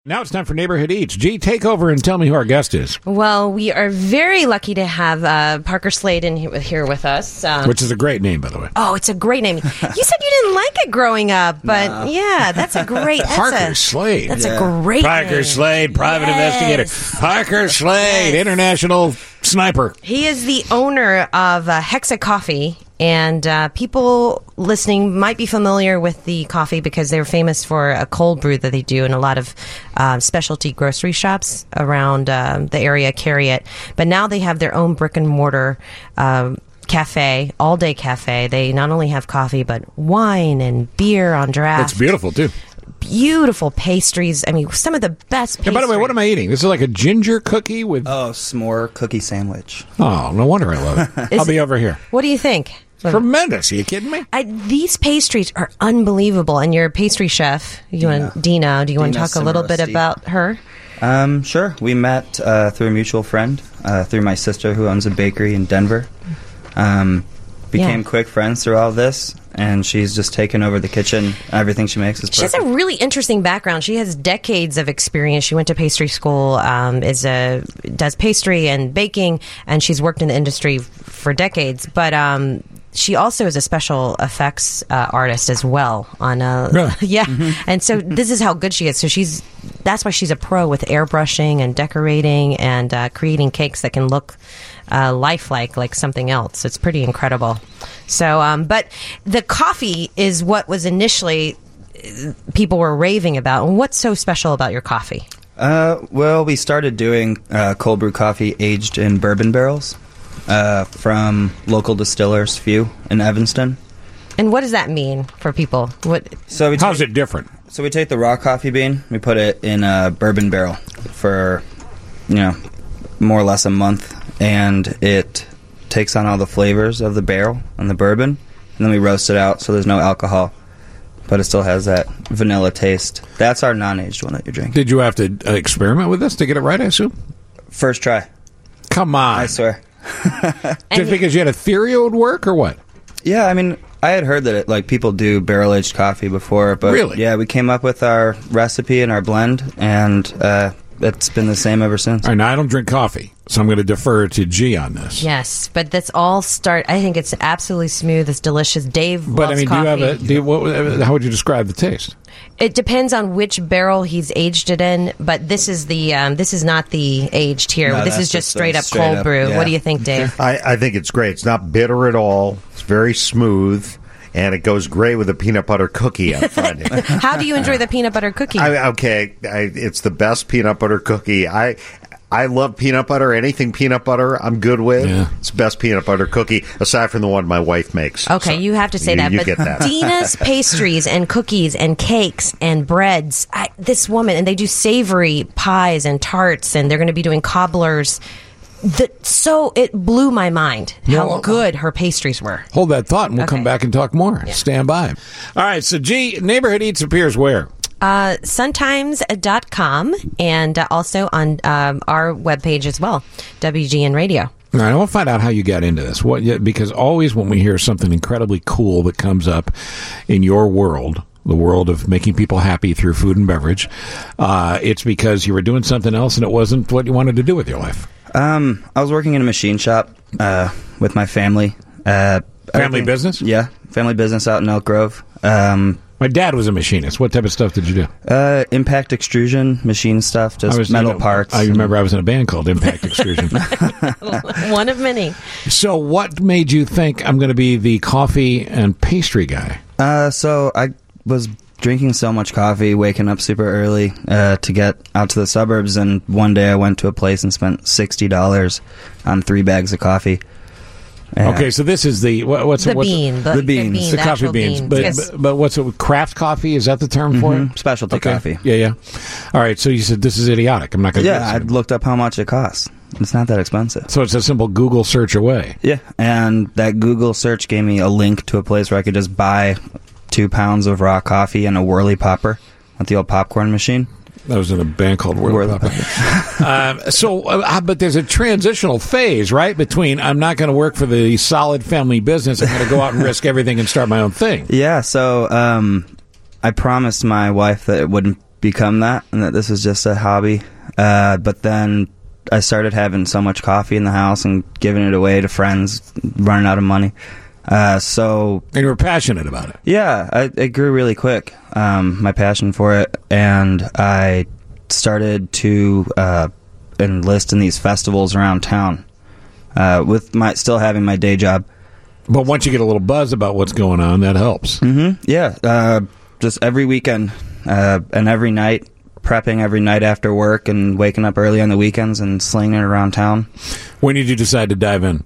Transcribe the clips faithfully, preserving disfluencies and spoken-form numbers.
Now it's time for Neighborhood Eats. G, take over and tell me who our guest is. Well, we are very lucky to have uh, Parker Slade in here, here with us. Um, Which is a great name, by the way. Oh, it's a great name. You said you didn't like it growing up, but no. yeah, that's a great... That's Parker a, Slade. That's yeah. a great Parker name. Slade, private yes. investigator. Parker Slade, yes. international sniper. He is the owner of uh, Hexa Coffee. And uh, people listening might be familiar with the coffee because they're famous for a cold brew that they do in a lot of uh, specialty grocery shops around uh, the area carry it. But now they have their own brick and mortar uh, cafe, all day cafe. They not only have coffee, but wine and beer on draft. It's beautiful, too. Beautiful pastries. I mean, some of the best pastries. Yeah, by the way, what am I eating? This is like a ginger cookie with... Oh, s'more cookie sandwich. Oh, no wonder I love it. I'll be over here. What do you think? Tremendous. Are you kidding me? I, these pastries are unbelievable. And you're a pastry chef. You Dina. want, Dina, do you want to Dina talk a little bit Cimarosti. about her? Um, sure. We met uh, through a mutual friend, uh, through my sister who owns a bakery in Denver. Um, became Yeah. quick friends through all this, and she's just taken over the kitchen. Everything she makes is She has perfect. a really interesting background. She has decades of experience. She went to pastry school, um, is a does pastry and baking, and she's worked in the industry f- for decades. But um, she also is a special effects uh, artist as well. On a Really? yeah, and so this is how good she is. So she's that's why she's a pro with airbrushing and decorating and uh, creating cakes that can look uh, lifelike, like something else. It's pretty incredible. So, um, but the coffee is what was initially people were raving about. And what's so special about your coffee? Uh, well, we started doing uh, cold brew coffee aged in bourbon barrels uh, from local distillers, Few in Evanston. And what does that mean for people? What? So we How's take, it different? So we take the raw coffee bean, we put it in a bourbon barrel for, you know, more or less a month, and it takes on all the flavors of the barrel and the bourbon, and then we roast it out so there's no alcohol, but it still has that vanilla taste. That's our non-aged one that you're drinking. Did you have to uh, experiment with this to get it right, I assume? First try. Come on. I swear. Just because you had a theory it would work, or what? Yeah, I mean, I had heard that it, like people do barrel-aged coffee before, but Really? yeah, we came up with our recipe and our blend, and uh, it's been the same ever since. All right, now I don't drink coffee, so I'm going to defer to G on this. Yes, but that's all start. I think it's absolutely smooth. It's delicious. Dave But loves I mean, coffee. do you have a? Do you, what, how would you describe the taste? It depends on which barrel he's aged it in, but this is the um, this is not the aged here. No, this that's is just just straight a up straight cold up, brew. yeah. What do you think, Dave? I, I think it's great. It's not bitter at all. It's very smooth, and it goes great with a peanut butter cookie, I'm finding. How do you enjoy the peanut butter cookie? I, okay, I, it's the best peanut butter cookie. I I love peanut butter. Anything peanut butter, I'm good with. Yeah. It's the best peanut butter cookie, aside from the one my wife makes. Okay, So you have to say you, that. You but get that. Dina's pastries and cookies and cakes and breads. I, this woman, and they do savory pies and tarts, and they're going to be doing cobblers. The, so it blew my mind how Well, good her pastries were. Hold that thought, and we'll Okay. come back and talk more. Stand by. All right, so G, Neighborhood Eats appears where? Uh, suntimes dot com and uh, also on um, our webpage as well, W G N Radio. All right, I want to find out how you got into this. What? Because always when we hear something incredibly cool that comes up in your world, the world of making people happy through food and beverage, uh, it's because you were doing something else and it wasn't what you wanted to do with your life. Um, I was working in a machine shop uh, with my family. Uh, Family everything- business? Yeah, family business out in Elk Grove. Um, My dad was a machinist. What type of stuff did you do? uh, impact extrusion, machine stuff, I just was metal you know, parts. I remember I was in a band called Impact Extrusion. One of many. So what made you think I'm going to be the coffee and pastry guy? Uh, so I was drinking so much coffee, waking up super early uh, to get out to the suburbs, and one day I went to a place and spent sixty dollars on three bags of coffee. Yeah. Okay, so this is the what, what's The what's bean. The, the beans. bean, the coffee actual beans, beans. but, Yes. but but what's it? Craft coffee? Is that the term for Mhm, it? specialty Okay. coffee. Yeah, yeah. All right. So you said this is idiotic. I'm not going to. Yeah, I looked up how much it costs. It's not that expensive. So it's a simple Google search away. Yeah, and that Google search gave me a link to a place where I could just buy two pounds of raw coffee and a whirly popper at the old popcorn machine. I was in a band called Whirly Whirly Papa. um, so, uh, but there's a transitional phase, right? Between I'm not going to work for the solid family business. I'm going to go out and risk everything and start my own thing. Yeah, so um, I promised my wife that it wouldn't become that, and that this was just a hobby. Uh, but then I started having so much coffee in the house and giving it away to friends, running out of money. Uh, so And you were passionate about it. yeah, I, it grew really quick, um, my passion for it, and I started to uh, enlist in these festivals around town, uh, with my still having my day job. But once you get a little buzz about what's going on, that helps. Mm-hmm. Yeah, uh, just every weekend uh, and every night, prepping every night after work and waking up early on the weekends and slinging it around town. When did you decide to dive in?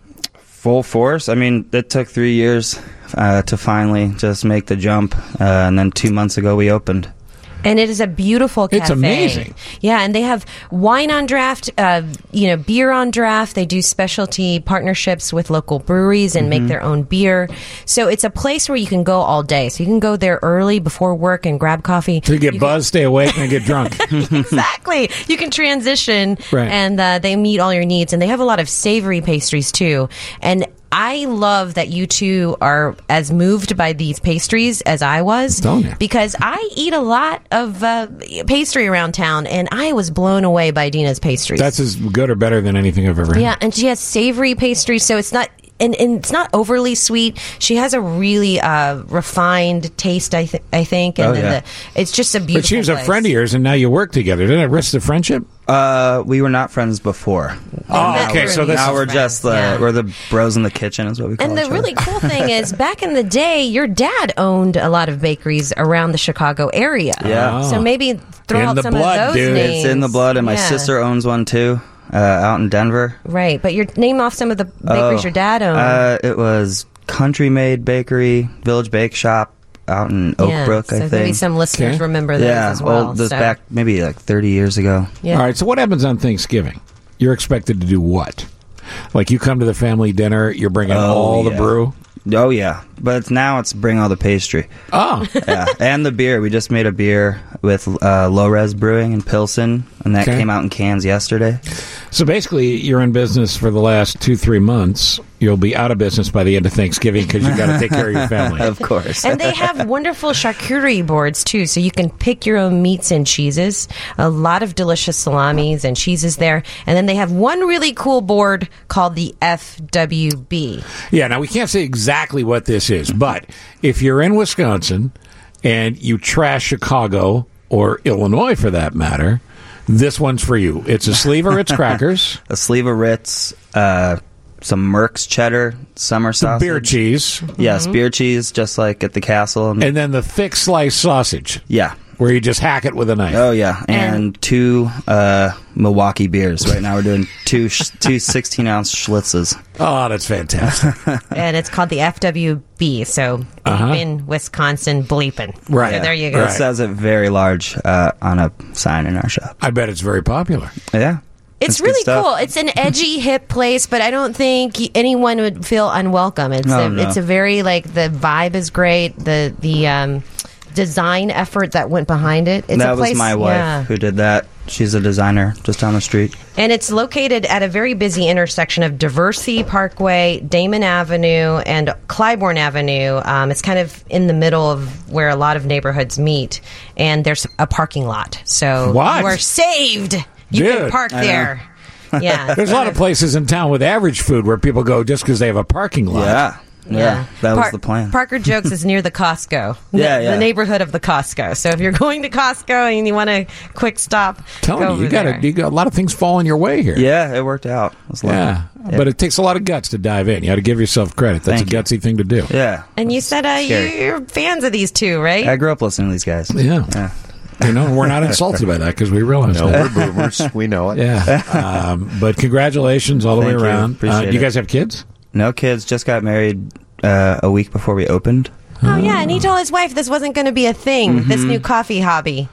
Full force. I mean, it took three years uh, to finally just make the jump, uh, and then two months ago we opened. And it is a beautiful cafe. It's amazing. Yeah, and they have wine on draft, uh, you know, beer on draft. They do specialty partnerships with local breweries and Mm-hmm. make their own beer. So it's a place where you can go all day. So you can go there early before work and grab coffee. So you get buzzed, stay awake, and get drunk. Exactly. You can transition, Right. and uh, they meet all your needs. And they have a lot of savory pastries too. And I love that you two are as moved by these pastries as I was, Telling you. because I eat a lot of uh, pastry around town, and I was blown away by Dina's pastries. That's as good or better than anything I've ever had. Yeah, and she has savory pastries, so it's not. And, and it's not overly sweet. She has a really uh, refined taste, I, th- I think, and Oh, then yeah. the, it's just a beautiful. But she was a place. friend of yours, and now you work together. Didn't it risk the friendship? Uh, we were not friends before. Oh, now okay. we're So this now Now we're friends, just the yeah. we're the bros in the kitchen, is what we call And the each really other. cool thing is, back in the day, your dad owned a lot of bakeries around the Chicago area. Yeah. So maybe throw In out the some blood, of those dude. names. It's in the blood, and my Yeah. sister owns one too, uh, out in Denver. Right, but your name off some of the bakeries Oh, your dad owned. Uh, it was Country Made Bakery, Village Bake Shop out in Oak yeah, Brook, so I maybe think. some listeners Okay. remember those yeah, as well. well, this so. back maybe like thirty years ago. Yeah. All right. So what happens on Thanksgiving? You're expected to do what? Like you come to the family dinner, you're bringing Oh, all the yeah. brew. Oh yeah, but it's, now it's bring all the pastry. Oh, Yeah, and the beer. We just made a beer with uh, Low Res Brewing in Pilsen, and that Okay. came out in cans yesterday. so basically, you're in business for the last two, three months. You'll be out of business by the end of Thanksgiving because you've got to take care of your family. Of course. And they have wonderful charcuterie boards too, so you can pick your own meats and cheeses. A lot of delicious salamis and cheeses there. And then they have one really cool board called the F W B. Yeah, now we can't say exactly what this is, but if you're in Wisconsin and you trash Chicago or Illinois for that matter, this one's for you. It's a sleeve of Ritz crackers, a sleeve of Ritz, uh, some Merck's cheddar, summer sausage. beer cheese, Yes, beer cheese, just like at the castle. And, and then the thick sliced sausage yeah. where you just hack it with a knife. Oh, yeah. And, And- two uh, Milwaukee beers. Right now we're doing two sh- two sixteen-ounce Schlitzes. Oh, that's fantastic. And it's called the F W B, so Uh-huh. bleeping, Wisconsin bleeping. Right. So there you go. It Right. says it very large uh, on a sign in our shop. I bet it's very popular. Yeah. It's good really stuff. cool. It's an edgy, hip place, but I don't think anyone would feel unwelcome. It's Oh, a, no. it's a very like the vibe is great. The the um, design effort that went behind it. It's that a place, was my wife yeah. who did that. She's a designer just down the street. And it's located at a very busy intersection of Diversey Parkway, Damon Avenue, and Clybourne Avenue. Um, it's kind of in the middle of where a lot of neighborhoods meet, and there's a parking lot. So What? you are saved. You Dude, can park I know. there. Yeah. There's a lot of places in town with average food where people go just because they have a parking lot. Yeah. Yeah. That Par- was the plan. Parker Jokes is near the Costco. the, Yeah, yeah. the neighborhood of the Costco. So if you're going to Costco and you want a quick stop, Telling go you, over you got there. you got a lot of things falling your way here. Yeah, it worked out. It was lucky. Yeah. But it takes a lot of guts to dive in. You got to give yourself credit. That's Thank a you. gutsy thing to do. Yeah. And you said uh, Scary. you're fans of these two, right? I grew up listening to these guys. Yeah. Yeah. You know, we're not insulted by that because we realize No, that. we're boomers. We know it. Yeah. Um, but congratulations all the Thank way you. around. Appreciate uh, you it. guys have kids? No kids. Just got married uh, a week before we opened. Oh, yeah. And he told his wife this wasn't going to be a thing, Mm-hmm. this new coffee hobby.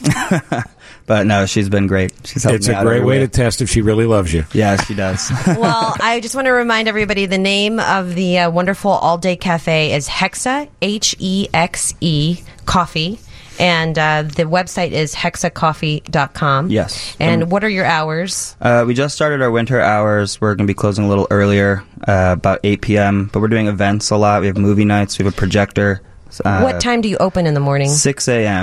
But no, she's been great. She's helped It's me a out great every way to test if she really loves you. Yeah, she does. Well, I just want to remind everybody the name of the uh, wonderful all day cafe is Hexa, H E X E, coffee. And uh, the website is hexa coffee dot com. Yes. And what are your hours? Uh, we just started our winter hours. We're going to be closing a little earlier, uh, about eight p.m. But we're doing events a lot. We have movie nights. We have a projector. Uh, what time do you open in the morning? six a.m.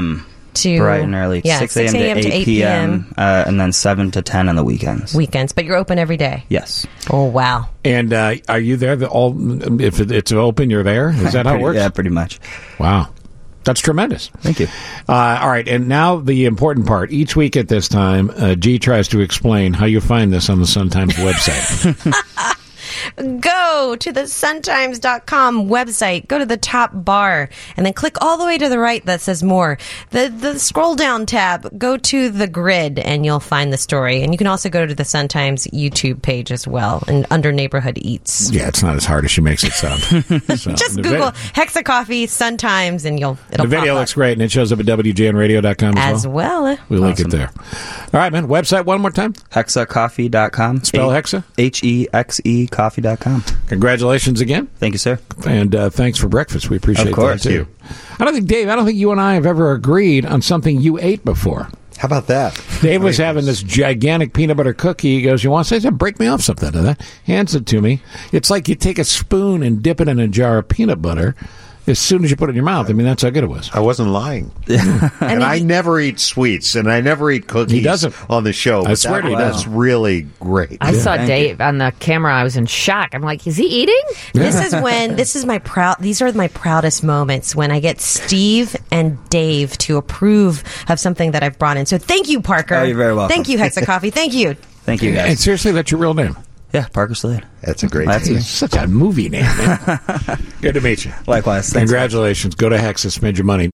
to bright and early. Yeah, six a.m. to eight p.m. Uh, and then seven to ten on the weekends. Weekends, but you're open every day. Yes. Oh wow! And uh, are you there? The, all if it, it's open, you're there. Is that how it Pretty- works? Yeah, pretty much. Wow. That's tremendous. Thank you. Uh, all right, and now the important part. Each week at this time, uh, G tries to explain how you find this on the Sun-Times website. Go to the sun times dot com website, go to the top bar, and then click all the way to the right that says more. The the scroll down tab, go to the grid, and you'll find the story. And you can also go to the Sun-Times YouTube page as well, and under Neighborhood Eats. Yeah, it's not as hard as she makes it sound. So, Just the Google vid- Hexa Coffee Sun-Times, and you'll it'll The video pop looks up. great, and it shows up at W G N radio dot com as, as well. well. We link Awesome. it there. All right, man. Website one more time. hexa coffee dot com. Spell Hexa. H E X E coffee dot com. Congratulations again. Thank you, sir. And uh, thanks for breakfast. We appreciate Of course. that, too. I don't think, Dave, I don't think you and I have ever agreed on something you ate before. How about that? Dave was having this gigantic peanut butter cookie. He goes, you want to say something? Break me off something of that. Hands it to me. It's like you take a spoon and dip it in a jar of peanut butter as soon as you put it in your mouth. I mean, that's how good it was. I wasn't lying. And I never eat sweets, and I never eat cookies He doesn't. on the show. I but swear that he was doesn't. really great. I saw Thank Dave on the camera. I was in shock. I'm like, is he eating? This is when this is my proud. These are my proudest moments when I get Steve and Dave to approve of something that I've brought in. So thank you, Parker. Oh, you're very welcome. Thank you, Hexa Coffee. Thank you. Thank you, And guys. seriously, that's your real name. Yeah, Parker Slade. That's a great That's name. me. It's such a movie name, man. Good to meet you. Likewise. Thanks. Congratulations. Go to Hexa, spend your money.